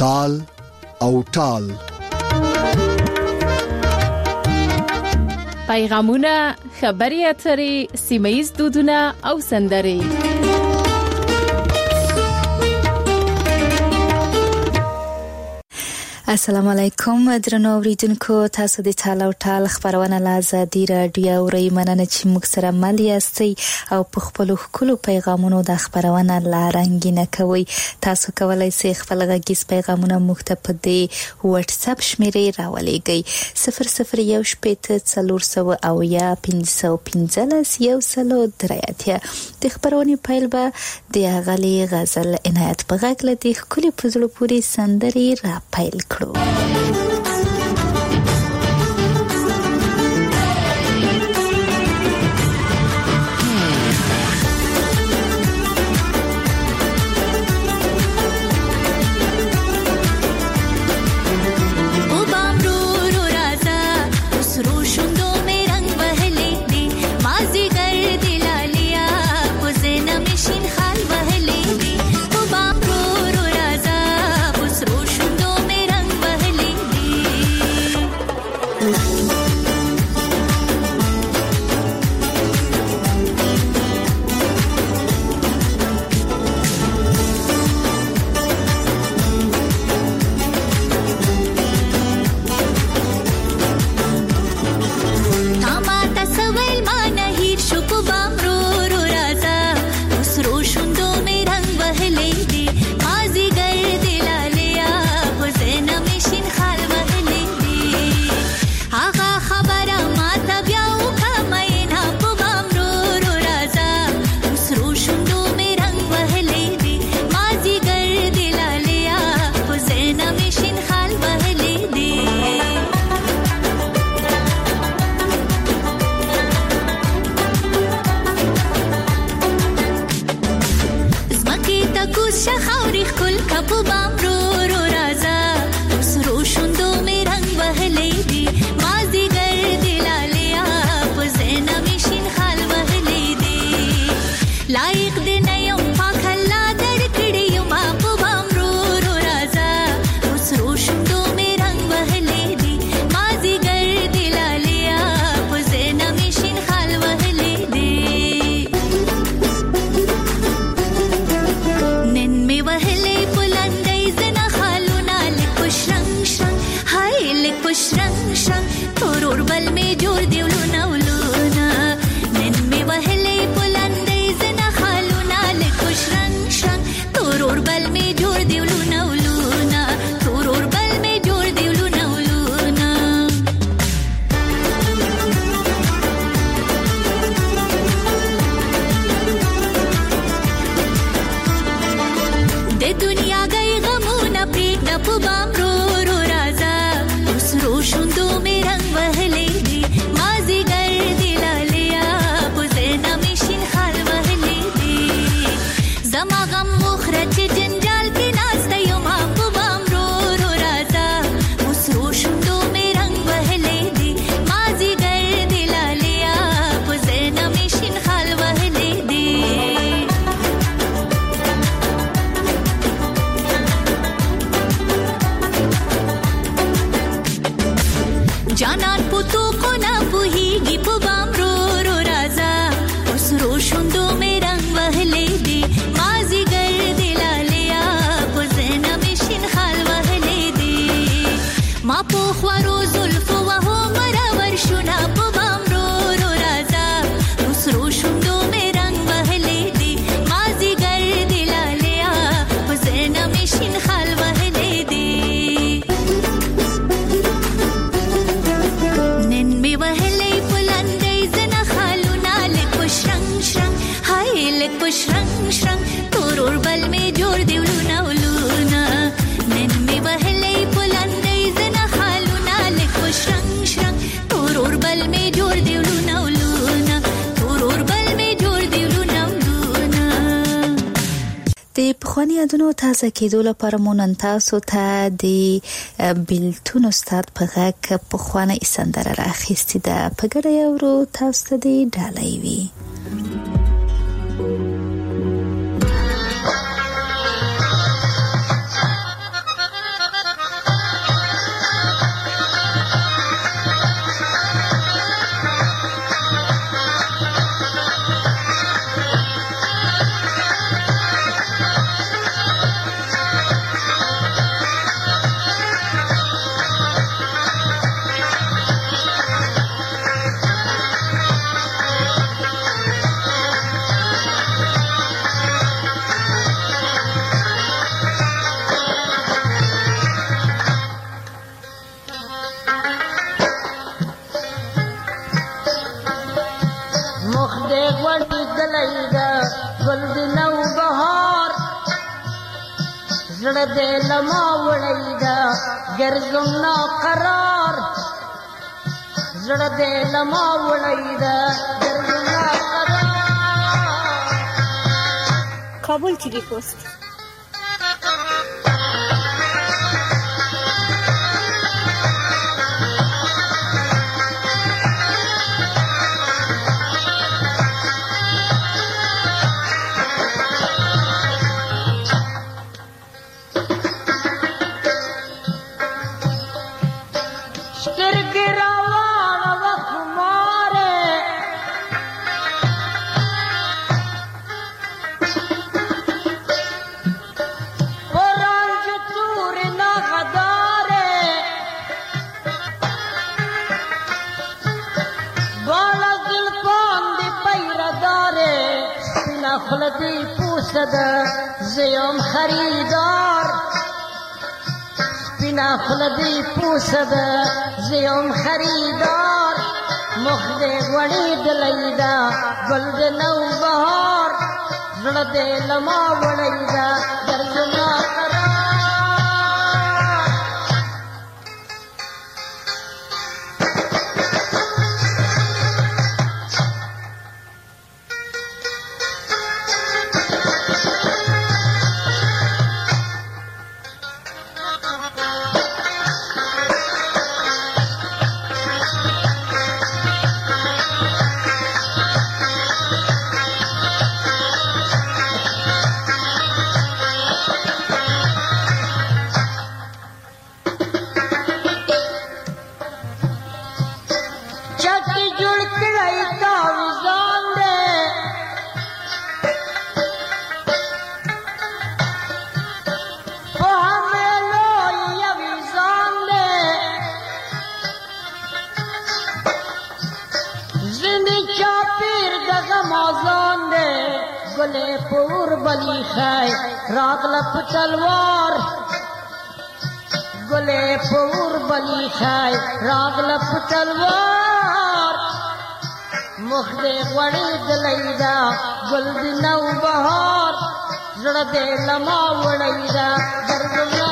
تال او ټال. پیغامونه، خبري اترې، سیمه‌ییز دودونه او سندرې. السلام علیکم درنو اوریدونکو، تاسو د ټال او ټال خبرونه له ازادي راډیو اورئ. مننه چې موږ سره مل یاستئ او په خپلو ښکلو پیغامونو د خبرونه لا رنګینه کوئ. تاسو کولی شئ خپل غږیز پیغامونه موږ ته په دې واتس اپ شمیرې راولېږئ 0014040515 د خبرونې پیل به د اغلي غزل عنایت په غږ له دې ښکلې په زړه پورې سندرې را پیل کړو. پخوانی یادونو تازه کېدو لپاره مو نن تاسو ته د بیلتون استاد په غږ پخوانی سندره راخیستې ده. په ګډه یې اورو، تاسو ته دې ډالۍ وي. بهار زړه دې لما وړی دا ګرځم ناقرار زړه دې لما وړی دا ګرځم ناقرار کابل TV پست خلدی پوسد زیم خریدار سپینا خلدی پوسد زیم خریدار مخد غوړی دلیدا گل د نو بهار زړه دې لما وړیدا درځما گلے پور بلی خای راغل پتلوار گلے پور بلی خای راغل پتلوار مخد غوړی دلیدا گل د نو بهار زړه دې لما وړیدا درځما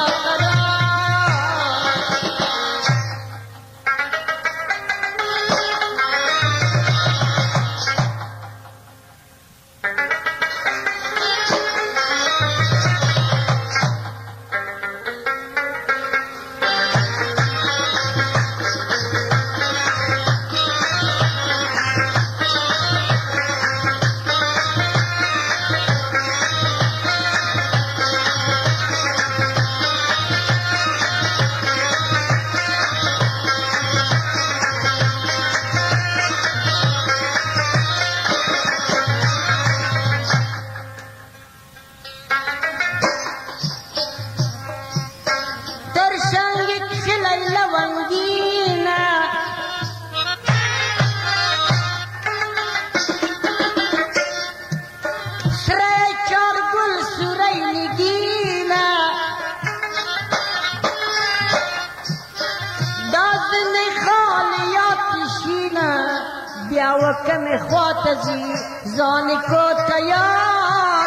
وکم خواتزی زانی کو تیار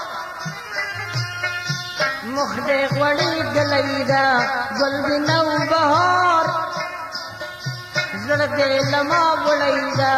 مخد غوړی دلیدا گل د نو بهار زړه دې لما وړیدا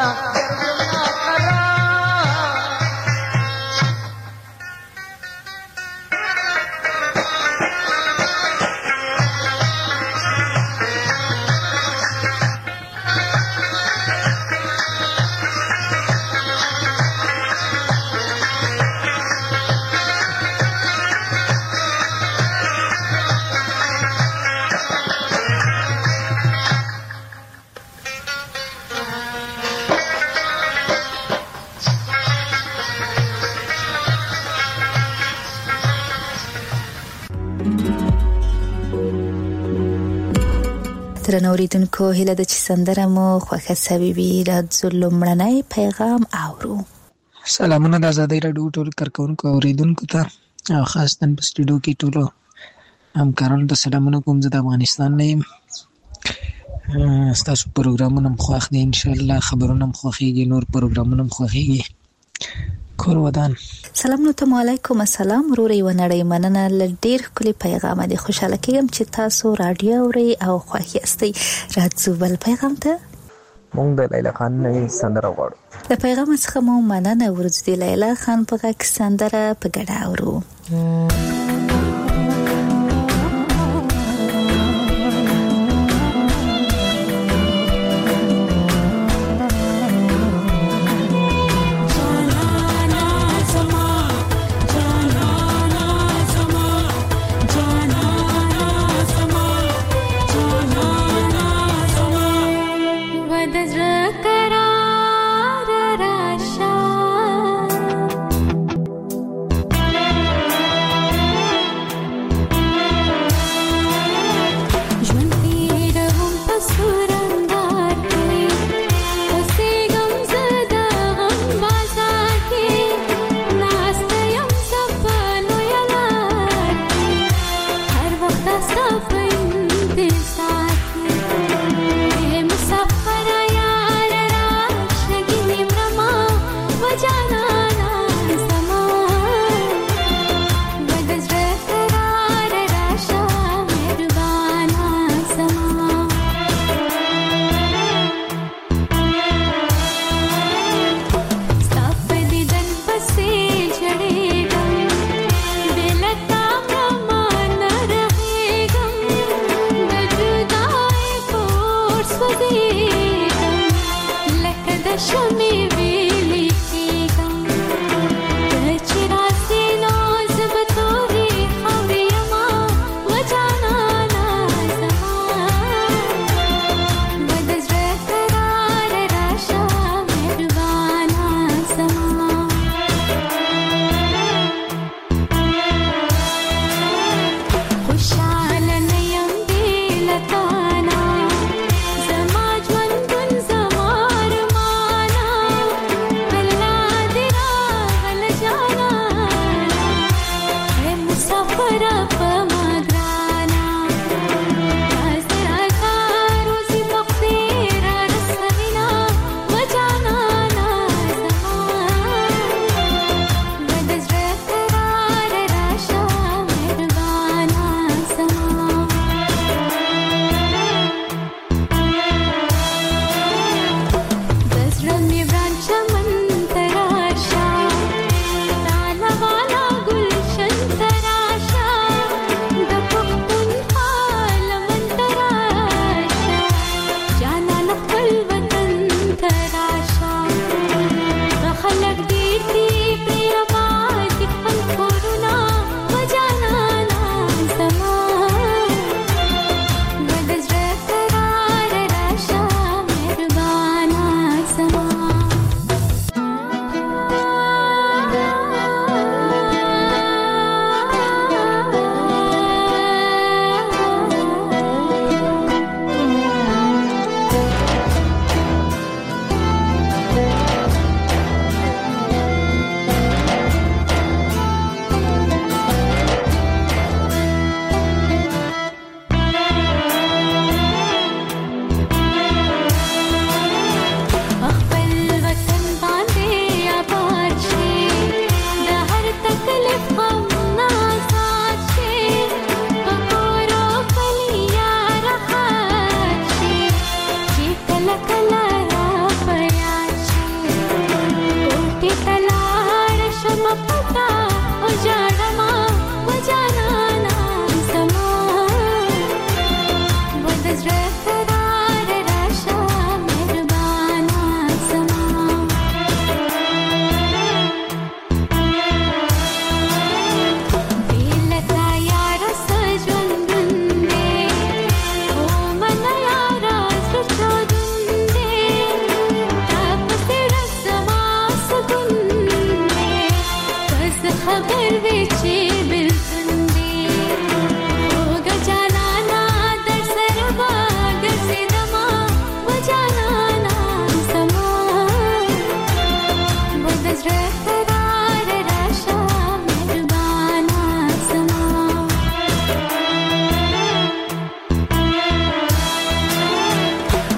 درنو اوریدونکو هیله ده چې سندره مو خوښه سوي وي. راځو لومړنی پیغام اورو. سلامونه د ازادۍ راډیو ټول کارکونکو اوریدونکو ته او خاصتاً په سټوډیو کې ټولو همکارانو ته سلامونه کوم. زه د افغانستان نه یم. ستاسو پروګرامونه هم خوښ دي، انشاءالله خبرونه هم خوښېږي، نور پروګرامونه هم خوښېږي. کور ودان. سلام نو ته علیکم السلام وروري ونړی مننه لډیر کلی پیغام دی. خوشاله کېږم چې تاسو رادیو اوري او خوښ یاستئ. راځو بل پیغام ته. مونږ د لیلا خان نه سندره غواړو. د پیغام څخه مو مننه ورځ دی. لیلا خان په غږ سندره په ګډه اورو.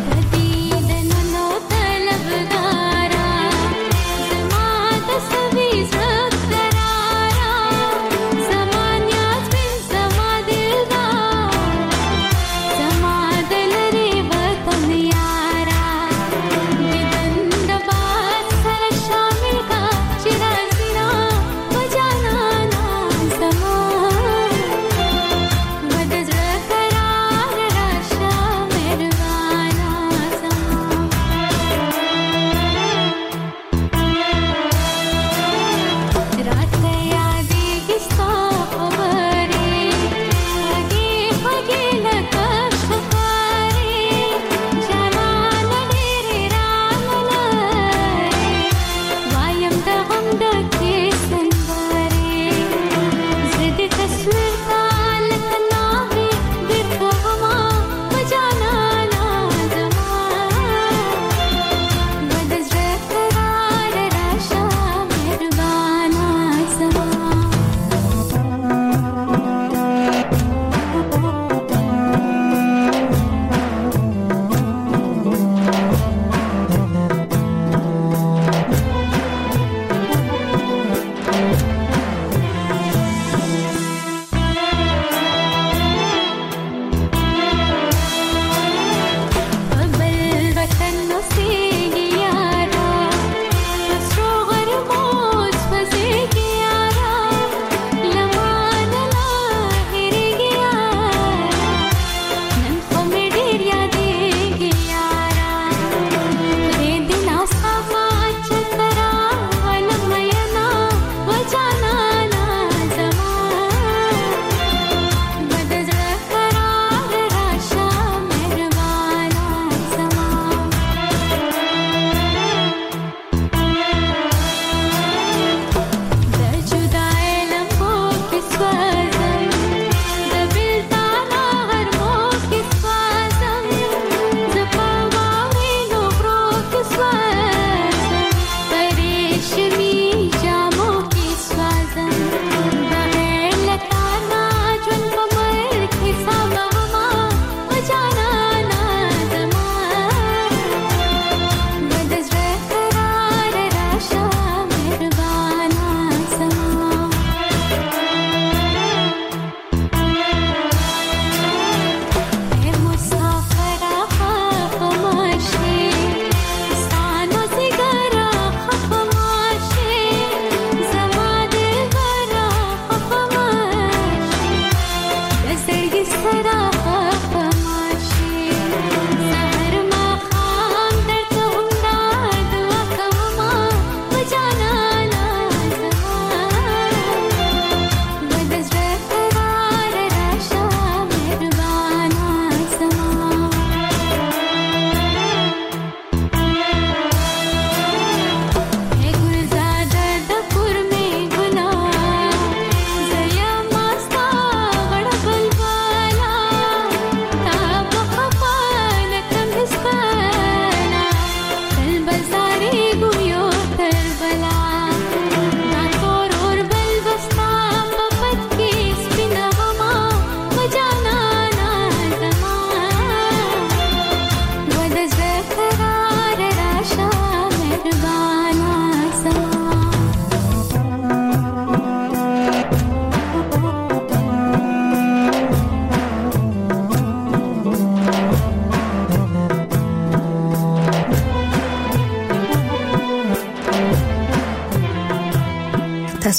सभी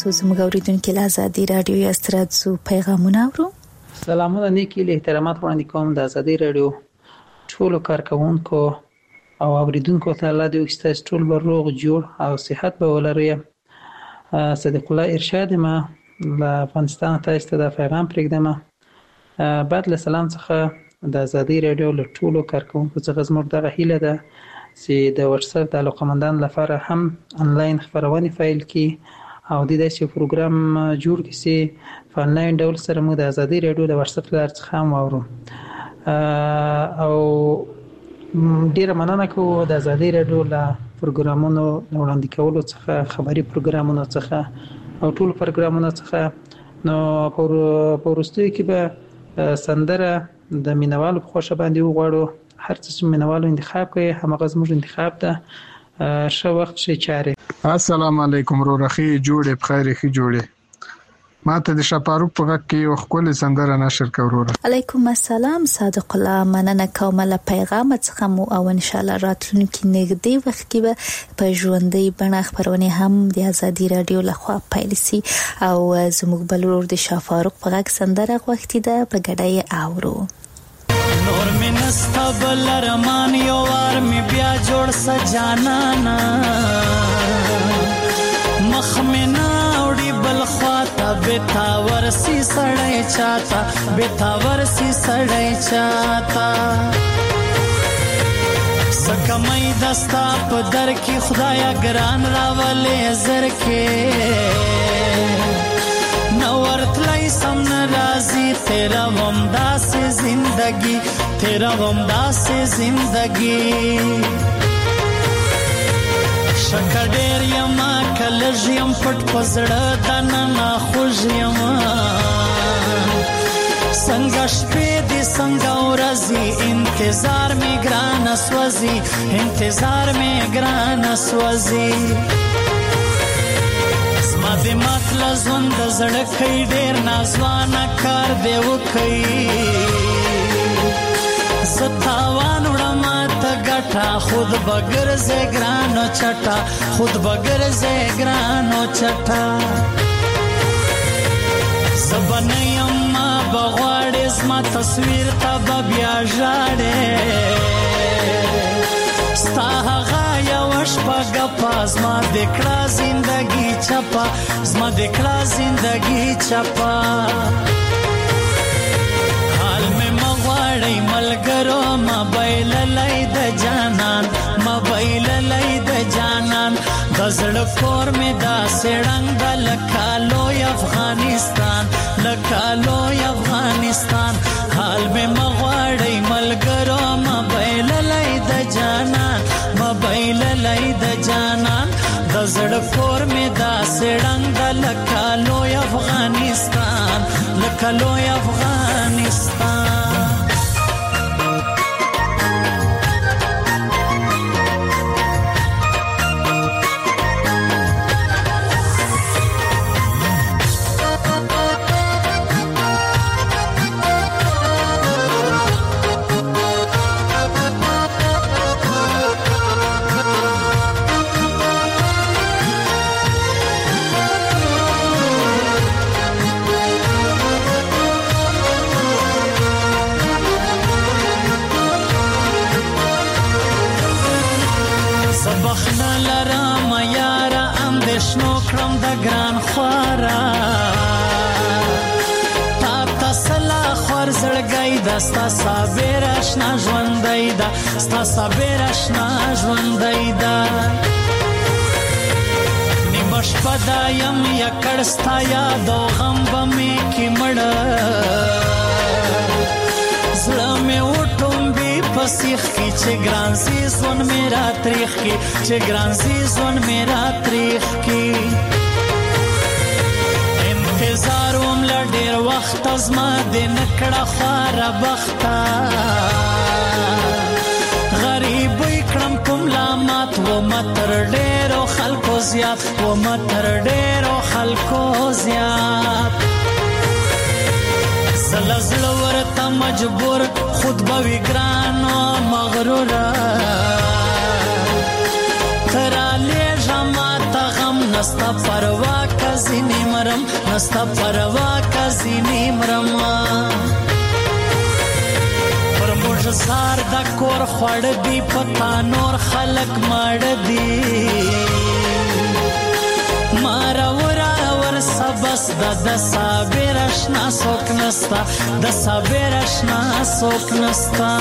تاسو زموږ اوریدونکو له ازادي رادیو یا ستراتو پیغامونه اورو. سلامونه نیکی له احترامات وړاندې کوم د ازادي رادیو ټولو کارکونکو او اوریدونکو ته الله دې وکړي ټول به روغ جوړ او صحت به ولري. صدیق الله ارشاد ما له افغانستان تاسو ته د پیغام پرېږدم. بعد له سلام څخه د ازادي رادیو له ټولو کارکونکو څخه زموږ دغه هیله ده چې د واتس اپ د علاقمندان لپاره هم انلاین خبرونه فایل کی او د داسې پروګرام جوړ کړي چې په انلاین ډول سره موږ د ازادي رادیو د واتس اپ لار څخه هم اورو. او ډیره مننه کوم د ازادي رادیو له پروګرامونو وړاندې کولو څخه، خبري پروګرامونو څخه او ټول پروګرامونو څخه. نو په وروستیو کې به سندره د مینوالو په خوښه باندې وغواړو. هر څه چې مینوالو انتخاب کوي همغه زموږ انتخاب ده. ښه وخت ښه چارې. السلام علیکم رورخي جوړې بخیر خي جوړې ماته د شپاروک په غږ کې یو خپل سندره نشر کوروره. علیکم السلام صادق الله، مننه کوم له پیغام څخه مو او ان شاء الله راتلونکي نږدې وخت کې به په ژوندۍ بڼه خبرونه هم د ازادي رادیو لخوا پیل شي او زموږ بلور د شپاروک په غږ سندره غوښتي ده په ګډای اورو. نور می نستا بل رمان یو وار می بیا جوړ سجانانا مخ می ناوړي بل خواته بیتا ورسی سړی چاته بیتا ورسی سړی چاته سکمای دستا په در کې خدایا ګران راولې زر کې نورتلای سم ناراضی تیرا ومدا سے زندگی تیرا ومدا سے زندگی شکډیر یما کلج یم پټ پزړه دنا خوش یما څنګه شپې دې څنګه ورځي انتظار می ګران اسوځي انتظار می ګران اسوځي زما د مطلب ژوند زړه کوي ډیر نازوانه کار دی وکي ستاوان وړم ته ګټه خود بغیر زګرانو چټا خود بغیر زګرانو چټا زبنیم ما بغواړې زما تصویر ته بیا ژاړې ستا هغه یو شپه ګپا زما د کړه زندگی چپا زما د کړه زندگی چپا حال مې مغواړی ملګرو موبایل لای د جانان موبایل لای د جانان د زړه کور مې دا سړنګ د لکالو افغانستان لکالو افغانستان حال مې مغواړی ملګرو موبایل لای د جانان موبایل لای د جانان د زړه کور مې دا سړنګ د لکالو افغانستان لکالو افغانستان. ستا صابر اشنا ژوندۍ دا ستا صابر اشنا ژوندۍ دا نیمه شپه دا یم یکړ ستا یاد او غم به مې کې مړه زړه مې وټومبي په سیخ کې چې ګران سي ژوند مې را تریخ کې چې ګران سي ژوند مې را تریخ کې انتظار وم لډیر وخت زما د نکړه خاره بخته غریب کړم کوم لامات و متر ډیرو خلکو زیات و متر ډیرو خلکو زیات زلزل ورته مجبور خود به وګرانو مغرور تراله جما ته غم نستا پروا کزینی نستا پروا کا زینی مرما پر موږ زار د کور خوړ دی پتا نور خلق مړ دی مارا ورا ور سبس د صابر اشنا سوک نستا د صابر اشنا سوک نستا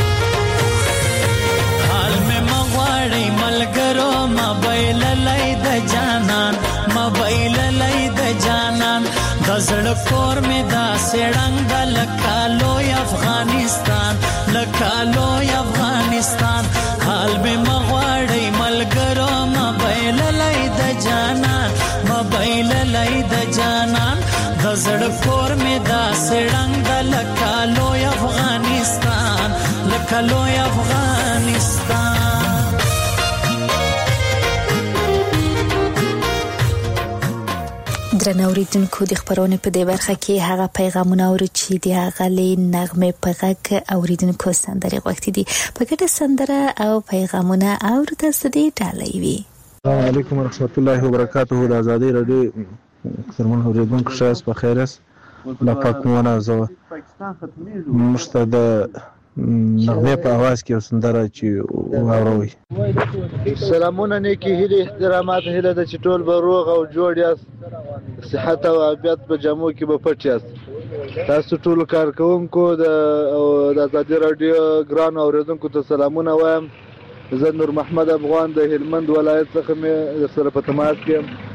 حال میں مغواړی ملګرو موبایل لای د جانان موبایل لای د جانان د زړه کور می دا سړنګ د لکالو افغانستان لکالو افغانستان حال میں مغواړی ملګرو موبایل لای د جانان موبایل لای د جانان د زړه کور می دا سړنګ د لکالو افغانستان لکالو افغانستان درنو اوریدونکو د خبرونې په دې برخه کې هغه پیغامونه اورو چې د هغه له نغمه په غږ اوریدونکو سندرې غوښتي دي په ګډه سندره او پیغامونه اورو تاسو دې ډالۍ وي. السلام علیکم ورحمت الله وبرکاته. د ازادي رادیو سرمن اوریدونکو شاس په خیر است لا پاکونه زو مشته د نغمه په आवाज کې سندره چې واوروي. سلامونه نیکی هیله احترامات هیله د چټول به روغ او جوړ یاست صحت او عافیت په جامو کې به پټ یاست. تاسو ټول کارکونکو د ازادي رادیو ګران اوریدونکو ته سلامونه وایم. زه نور محمد افغان د هلمند ولایت څخه مې سره په تماس کې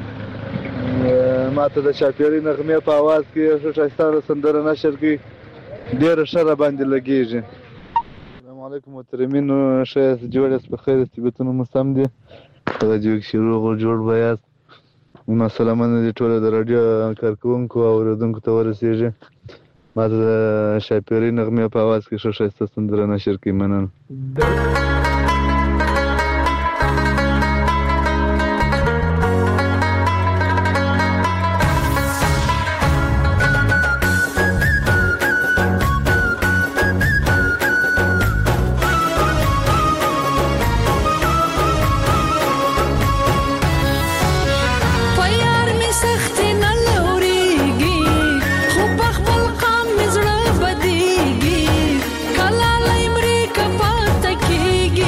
ماته د شاپيري نغمه په आवाज کې شایسته سندره نشر کې ډېر شر باندې لګیږي. السلام علیکم محترمین شایست جوړ است په خیر استبتون مستم دي دا جو شروع جوړ بیاست نو سلامونه دي ټول د رادیو کارکونکو او اوریدونکو ته ورسیږي. ماته د شاپيري نغمه په आवाज کې شایسته سندره نشر کې مننه. کلا لای مری کپات کیږي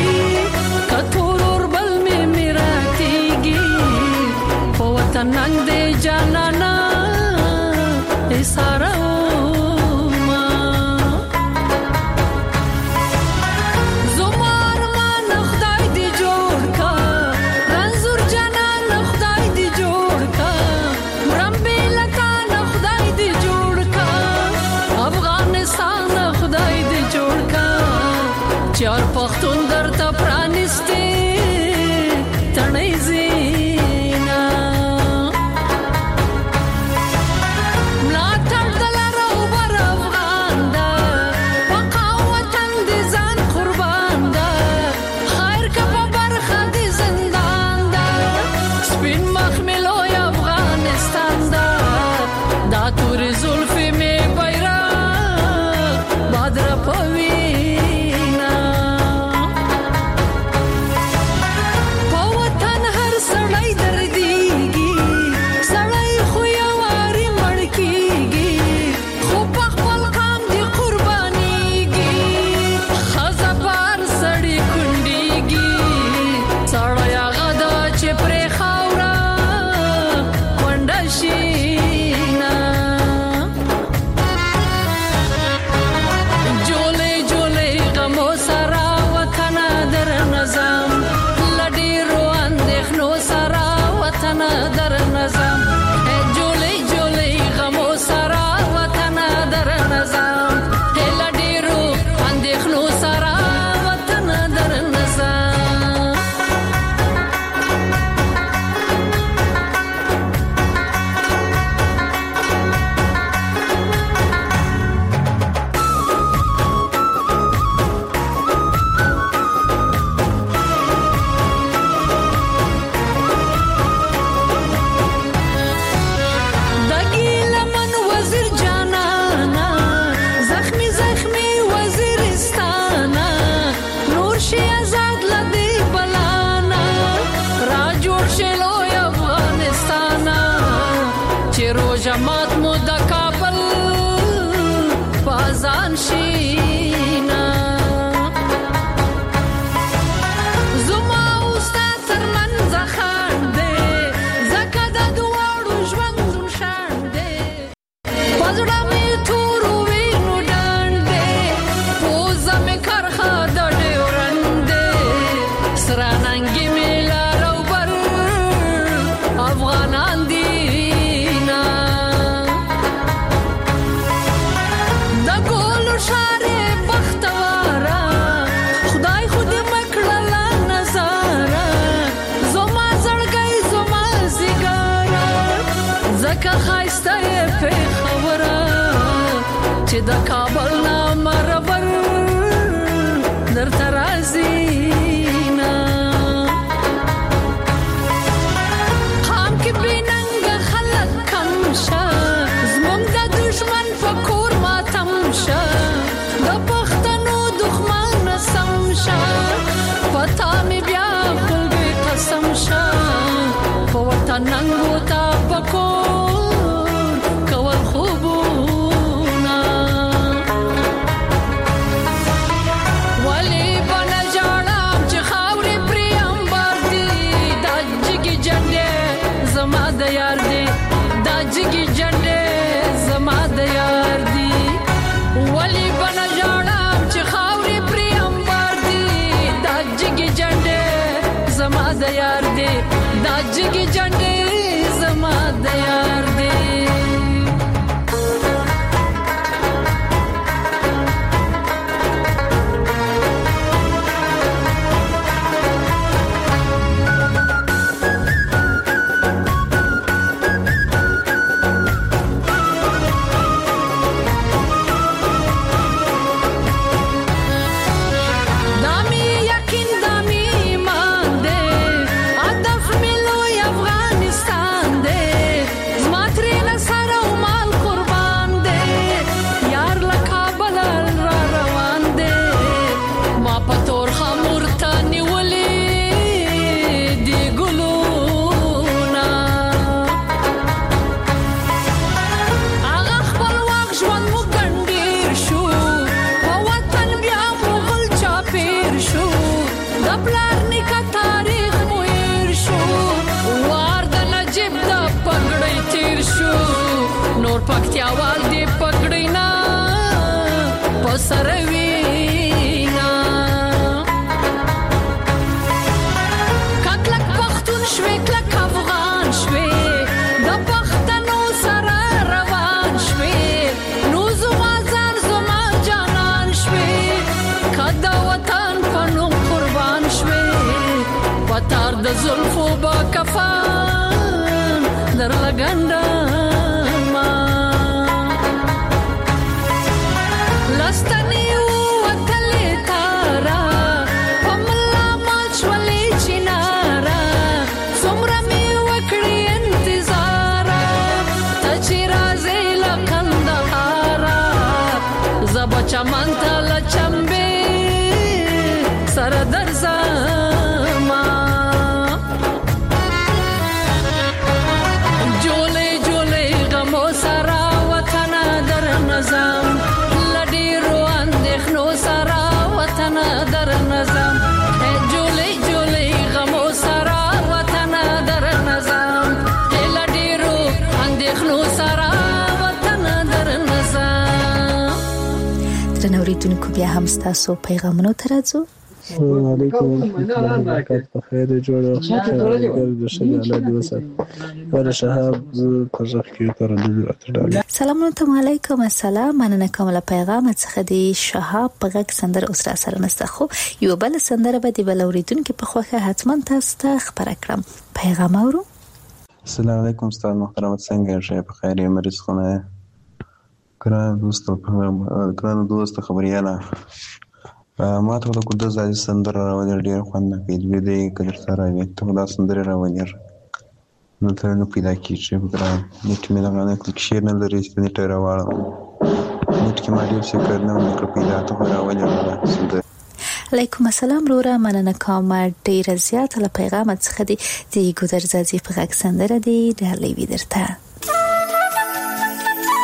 د کابل بازان شینا زما اوستا ترمنځ خاندې زکه د دواړو ژوندون شاندې پزړه مې تور وینو ډاندې پوزه مې کرخه د ډیورندې سره ننګې مې لار او بر افغانان دینا د ګولو شارې بختواره خدای خود مکړه نظاره زما زړګی زما زیګاره زکه ښایسته یې پېښوره چې د کابل نه مربر درته راځي ننګو تا پکور کول خوبونا ولی بنا جاړم چې خاورې پرې امبار دي دا جګي جنډې زما د یار دي دا جګي جنډې زما د یار دي ولی بنا جاړم چې خاورې پرې امبار دي دا جګي جنډې زما د یار دي دا جګي جنډې زما د یار دي پکتیاوال دی پکړینا پسروینا کټلک پختون شوي کلک افغان شوي د پښتنو سره روان شوي نو زما ځان زما جانان شوي کدا وطن پنو قربان شوي وتار د زلفو با کفان در لګنده چمن تل چمبه سر در زما جوله جوله غمو سرا وطن در نظام لډی رو اندېښنو سرا وطن در نظام جوله جوله غمو سرا وطن در نظام لډی رو اندېښنو سرا وطن در نظام. نوریدونکو بیا هم ستاسو پیغامونو ته راځو. السلام علیکم ورحمۃ اللہ وبرکاتہ. په خیر جوړه د شګاله دی وسه ور شهاب کوزخ کی تر دې سلام علیکم. السلام مننه کومه پیغام څخه دی شهاب په غږ سندره اوس را سره نسته خو یو بل سندره به دی بل اوریدونکو په خوخه حتما تاسو ته خبر کړم. پیغام اورو. السلام علیکم استاد محترم څنګه یې په خیر یې مریض خونه ګران دوست خبرياله ما ته د کوډه ځای سندره راوړل ډیر خوند کوي دې کله سره وي ته دا سندره راوړل نو ته نو پیدا کیږي ګران نیټ مې لګانه کلیک شیر نه لري چې نیټ راوړم نیټ کې ما ډیر څه کړنه نو پیدا ته راوړل سندره. علیکم السلام رورا مننه کوم ډیر زیات له پیغام څخه دی ګودر زازي په غږ سندره دی ډالې وی درته.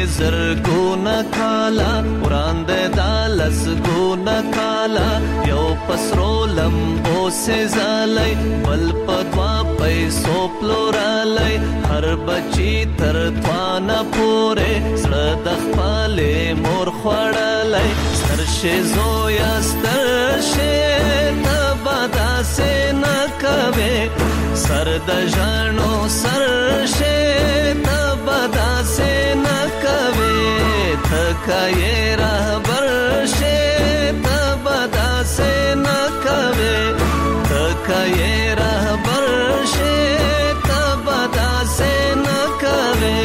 زرګونه کالا وړاندې دا لسګونه کالا یو پسرو لمبو سه زالای بل پدوا پیسو پلورالای هر بچی تر توانه پوره سړه د خپلې مور خوړلای سترشه زویا سترشه تبدا سه نه کوي سر د ژوندو سرشه تبدا سه نه کوي تکای رهبر شه تبدا سه نه کوي تکای رهبر شه تبدا سه نه کوي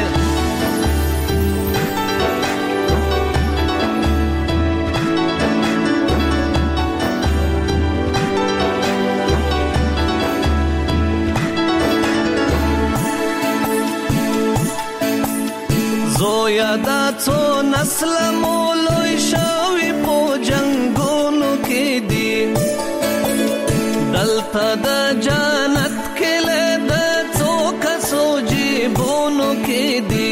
زویا دا څو نسل مولوی شوی په جنگونو کې دی دلته د جنت کله د څو کسو جیبونو کې دی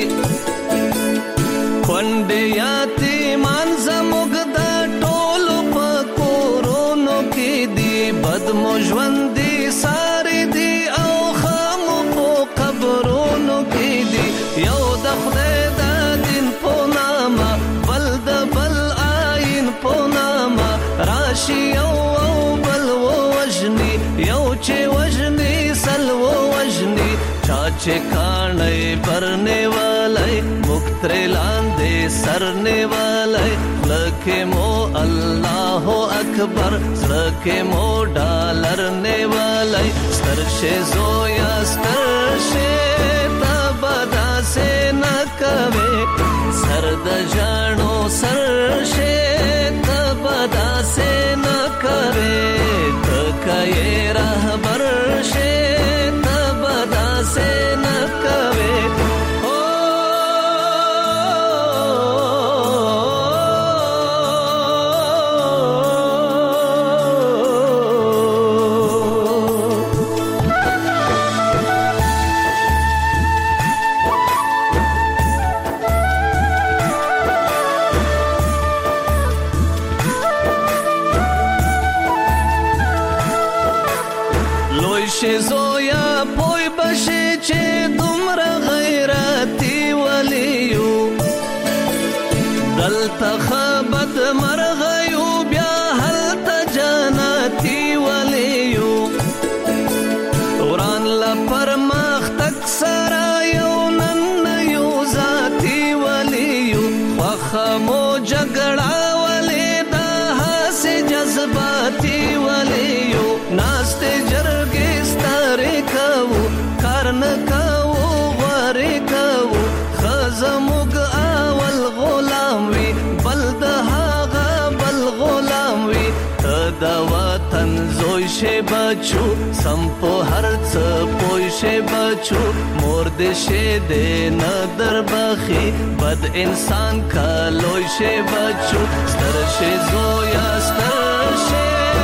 کونډه یتیمان زموږ د ټولو په کورونو کې دی بدمو ژوندې ساري دی او خامو په قبرونو کې دی یو د خدای راشي او بل وجني یو چې وجني سل وجني چا چې کانې پرنے والے مختر لاندې سرنے والے لکه مو الله اکبر لکه مو ډالر نه والے سترشه زویا سترشه تبدا سے نہ کوي سر د جانو سرشه تبدا سے نہ کوي تکای رهبر شه تبدا سے نہ کوي زویا پوی بشي چې دومره غیرتی ولیو دلته خبد مرغیو بیا هلته جنتی ولیو وران لپر مختک سرا یو نن یو ذاتی ولیو وخمو جګړه ولی دا هسې جذباتی ولیو ناسته جرګې کارن کاو غواری کاو خزموگ اول غلام وی بلد هاغا بل غلام وی دا وطن زوی شه بچو سمپو هرڅ پوی شه بچو مور دې شه دې ندر بخي بد انسان کا لوی شه بچو ستر شه زویا ستر شه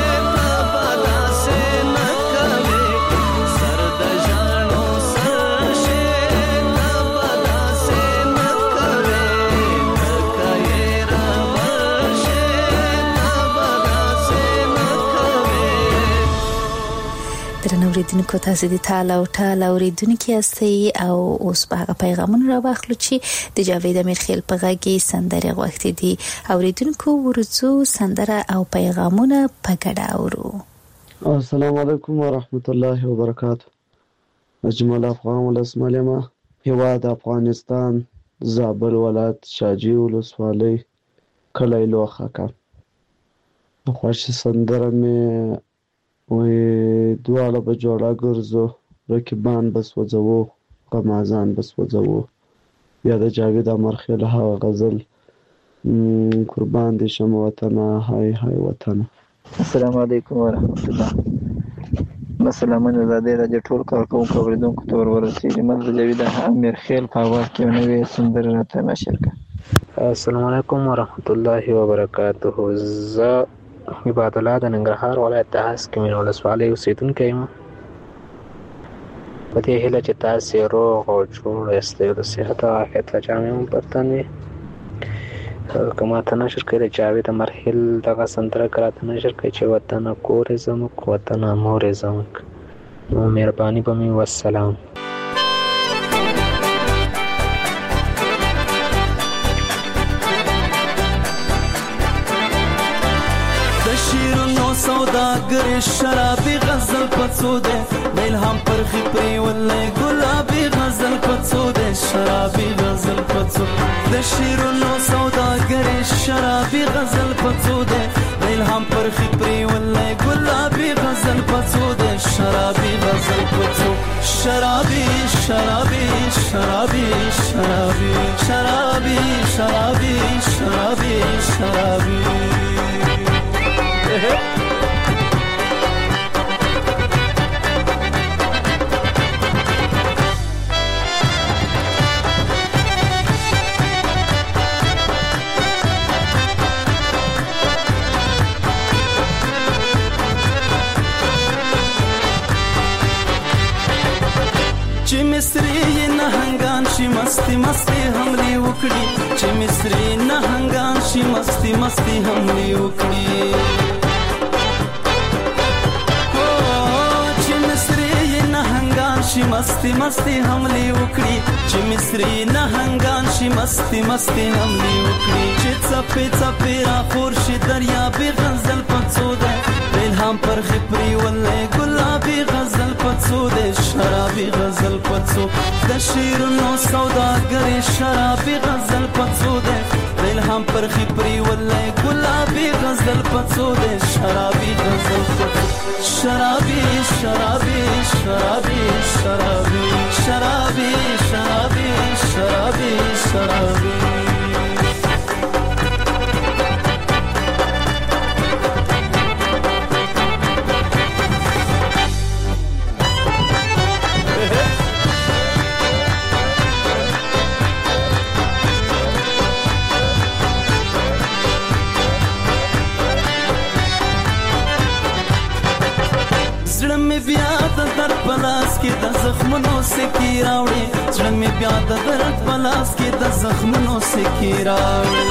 اوریدونکو تاسو د تعالی او تعالی اوریدونکو یاستئ او اوس په هغه پیغامونه راوخلو چې د جاوید امیرخیل په غږی سندره غوښتي دي اوریدونکو ورڅو سندره او پیغامونه په ګډه اورو السلام علیکم ورحمت الله وبرکاته اجمل افغان ولسمالیما هیواد افغانستان زابل ولایت شاجی ولسوالۍ کلی لوخاکه خوښ سندره مې وې دواړه به جوړه ګرځو رقیبان بس وځو غمازان بس وځو یا د جاوید امرخیل هغه غزل قربان دي شم وطن هاي هاي وطن السلام علیکم ورحمت الله مسلمان زاده راځي ټول کارکونکو اوریدونکو ته ورسېږي مله جاوید امرخیل په واقع کې نوې سندره راته نشر کړه السلام علیکم ورحمت الله وبرکاته ز عبادت الله د ننګرهار ولایت د هسک مین ولسوالۍ اوسیدونکی یم په دې هیله چې تاسې روغ او جوړ یاستئ او د صحت او عافیت له جامې مو پر تن وي. که ماته نشر کوي د جاوید مرحل دغه سندره که راته نشر کوي چې وطنه کور یې زموږ وطنه مور یې زموږ. نو مهرباني به مې والسلام. سوداگر شرابی غزل پڅوده الهام پرخي پری ولې ګلابي غزل پڅوده شرابي غزل پڅو د شیرونو سوداگر شرابي غزل پڅوده الهام پرخي پری ولې ګلابي غزل پڅوده شرابي غزل پڅو شرابي شرابي شرابي شرابي شرابي شرابي شرابي شرابي چې مصری نهنګان شي مستی مستی حملې وکړي چې مصری نهنګان شي مستی مستی حملې وکړي چې مصری نهنګان شي مستی مستی حملې وکړي چې مصری نهنګان شي مستی مستی حملې وکړي چې څپې څپې را خور شي دریابي غزل پڅوده الهام پر خپري ولې ګلابي غزل پڅوده شرابي غزل پڅو د شیرونو سوداګر شرابي غزل پڅوده الهام پر خپري ولې ګلابي غزل پڅوده شرابي غزل پڅو شرابي شرابي شرابي شرابي شرابي شرابي شرابي شرابي پلاس کې د زخمونو سکی راوړي زړه مې بیا د درد پلاس کې د زخمونو سکی راوړي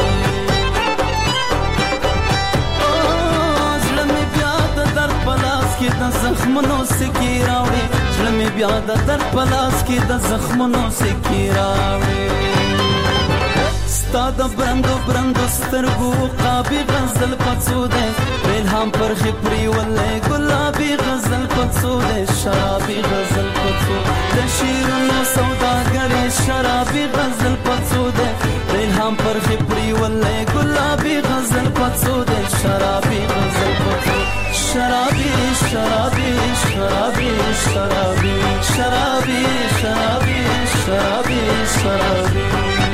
زړه مې بیا د درد پلاس کې د زخمونو سکی راوړي زړه مې بیا د درد پلاس کې د زخمونو سکی راوړي ستا د برندو برندو سترګو قابي غزل پڅوده الهام پر خپري ولې ګلابي غزل پڅوده شرابي غزل پڅو د شیرونو سوداګر شرابي غزل پڅوده الهام پر خپري ولې ګلابي غزل پڅوده شرابي غزل پڅو شرابي شرابي شرابي شرابي شرابي شرابي شرابي شرابي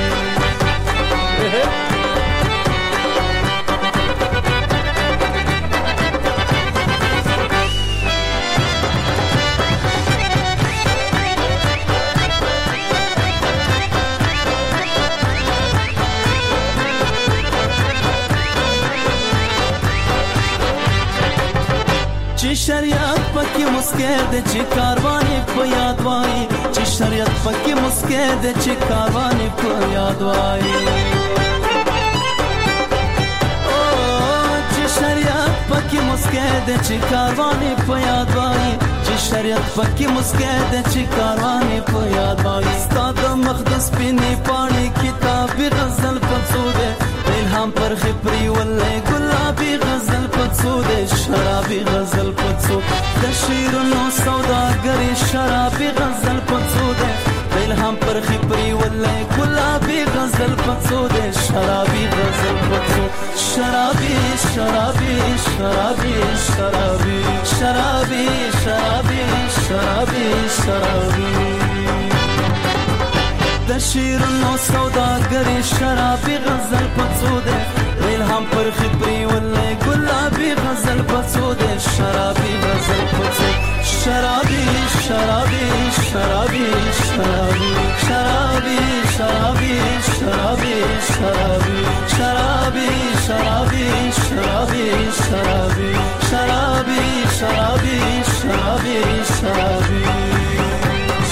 چې شریعت پکې مسکه د چې کاروانې په یاد وای چې شریعت پکې مسکه د چې کاروانې په یاد وای او چې شریعت پکې مسکه د چې کاروانې په یاد وای چې شریعت پکې مسکه د چې کاروانې په یاد وای ستاد مقدس پینې پاڼې کتاب غزل پڅوده الهام پر خپري ولې ګلابي غزل پڅوده شرابي غزل پڅو د شیرونو سوداګر شرابي غزل پڅوده الهام پر خپري ولې ګلابي غزل پڅوده شرابي غزل پڅو شرابي شرابي شرابي شرابي شرابي شرابي شرابي شرابي د شیرونو سوداګر شرابي غزل پڅوده الهام پر خپري ولې ګلابي غزل پڅوده شرابي غزل پڅو شرابي شرابي شرابي شرابي شرابي شرابي شرابي شرابي شرابي شرابي شرابي شرابي شرابي شرابي شرابي شرابي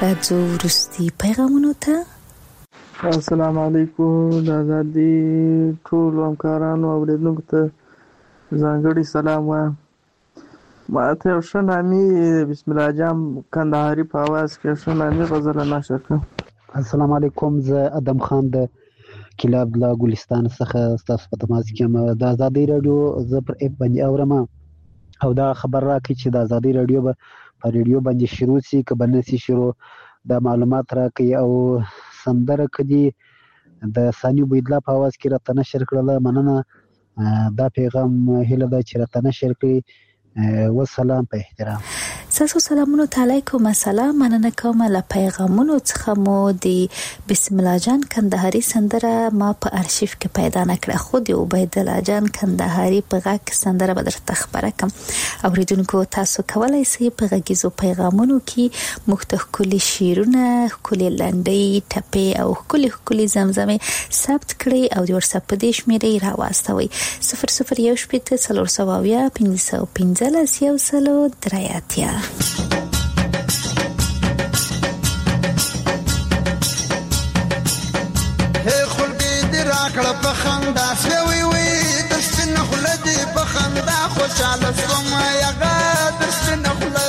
راځو وروستي پیغامونو ته. السلام علیکم. د آزادي ټولو همکارانو او اوریدونکو ته ځانګړي سلام وایم. ما ته یو ښه نامي بسم الله جان کندهاري په اواز کې ښه نامي غزل نشر کړم. السلام علیکم. زه ادم خان د کلاب لا ګلستان څخه ستاسو په تماس کې یم. د آزادي رادیو زه پر اپ باندې اورم او دا خبر راکړي چې د آزادي رادیو به په رادیو باندې شروع شي که به نه شي شروع، دا معلومات راکړي. او سندره کدي د ثاني عبیدالله په اواز کې راته نشر کړله. مننه. دا پیغام هیله ده چې راته نشر کړي. والسلام په احترام. تاسو سلامونه علیکم. السلام. مننه کوم له پیغامونو څخه مو د بسم الله جان کندهاري سندره ما په ارشیف کې پیدا نکړه، خو د عبید الله جان کندهاري په غږ سندره به درته خبره کوم. اوریدونکو تاسو کولای شئ په غږیزو پیغامونو کې مختلف کلی شیرونه، کلی لنډۍ، ټپې او کلی زمزمه ثبت کړئ او د واتس اپ په دې شمیرې راواستوئ 0017415 خلقی دی راکړه په خندا شوي وي د سپینه خوله دي په خندا خوشحاله شوم یغه د سپینه خوله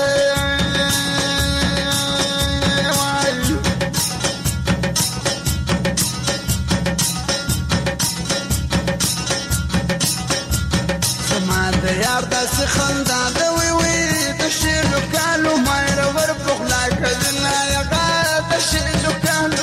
زما د یار داسې خندا ده وي وي د شیلو کالو مایره ور په خوله کړله یغه د شیلو کالو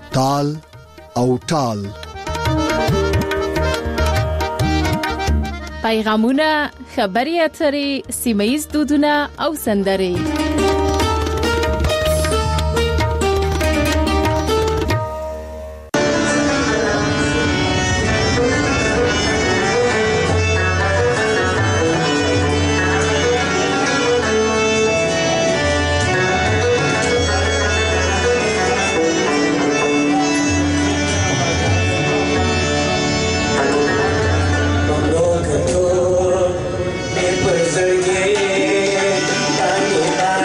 تال او ټال. پیغامونه، خبري اترې، سیمه‌ییز دودونه او سندرې. Zergi,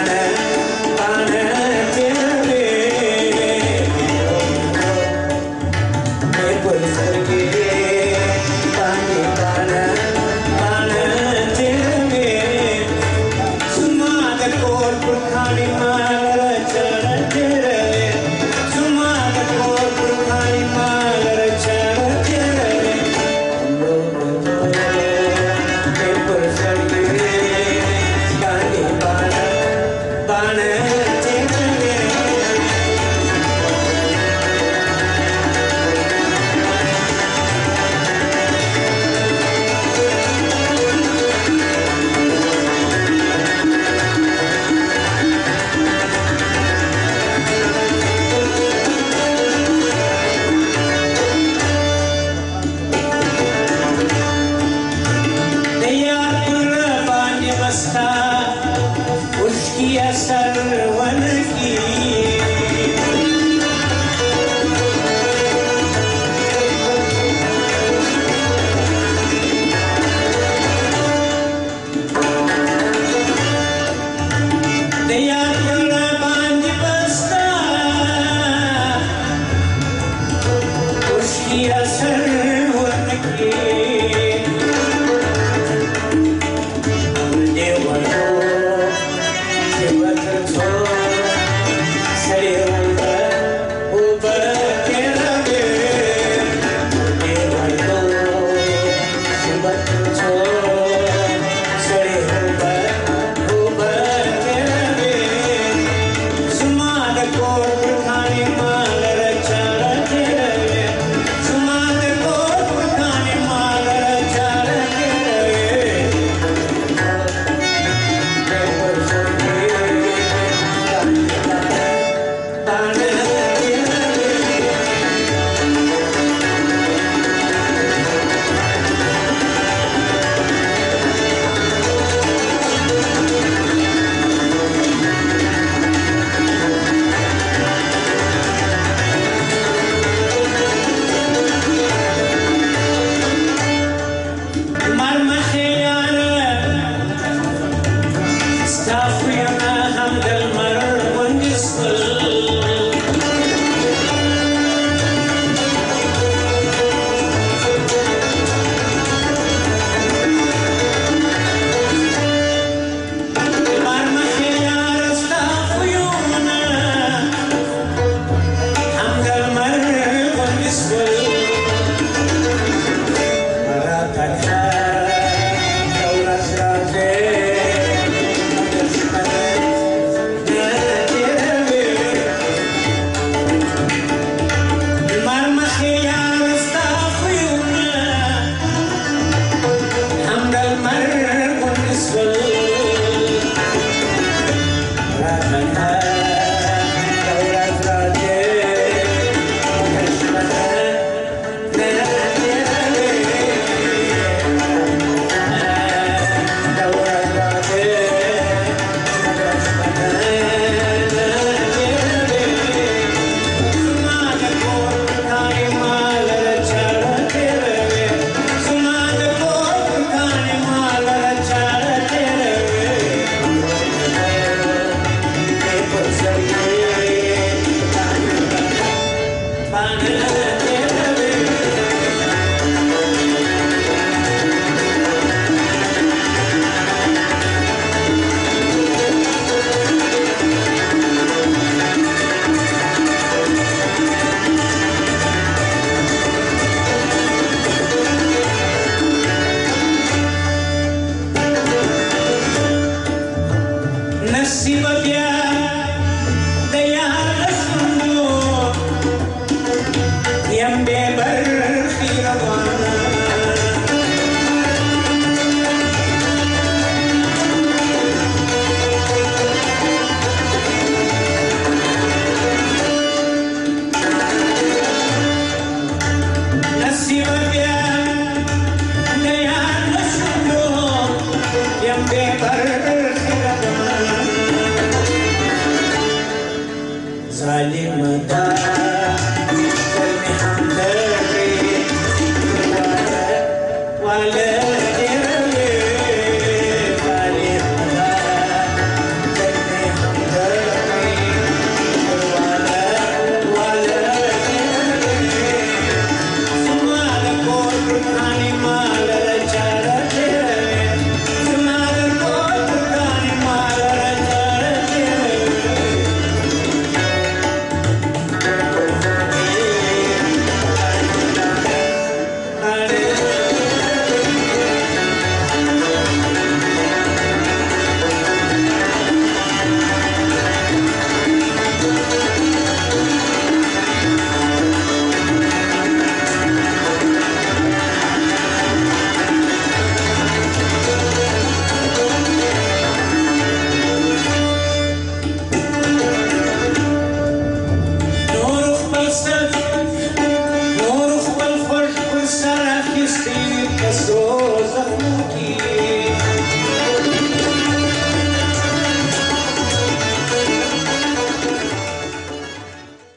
نور خپل سترګې